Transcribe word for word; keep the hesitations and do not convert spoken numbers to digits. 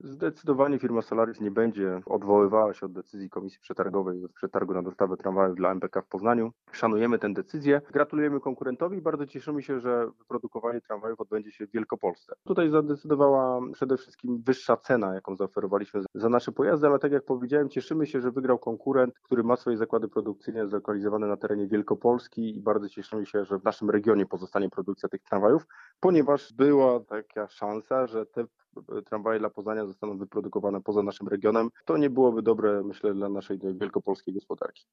Zdecydowanie firma Solaris nie będzie odwoływała się od decyzji Komisji Przetargowej w przetargu na dostawę tramwajów dla M P K w Poznaniu. Szanujemy tę decyzję, gratulujemy konkurentowi i bardzo cieszymy się, że wyprodukowanie tramwajów odbędzie się w Wielkopolsce. Tutaj zadecydowała przede wszystkim wyższa cena, jaką zaoferowaliśmy za nasze pojazdy, ale tak jak powiedziałem, cieszymy się, że wygrał konkurent, który ma swoje zakłady produkcyjne zlokalizowane na terenie Wielkopolski i bardzo cieszymy się, że w naszym regionie pozostanie produkcja tych tramwajów, ponieważ była taka szansa, że te tramwaje dla Poznania zostaną wyprodukowane poza naszym regionem. To nie byłoby dobre, myślę, dla naszej wielkopolskiej gospodarki.